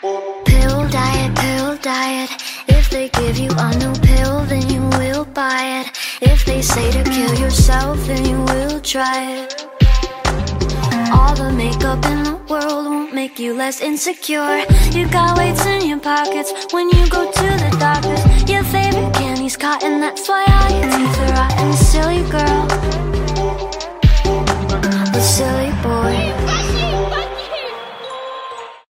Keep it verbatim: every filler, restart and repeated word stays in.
Pill diet, pill diet. If they give you a new pill, then you will buy it. If they say to kill yourself, then you will try it. All the makeup in the world won't make you less insecure. You got weights in your pockets when you go to the doctors. Your favorite candy's cotton, that's why all your teeth are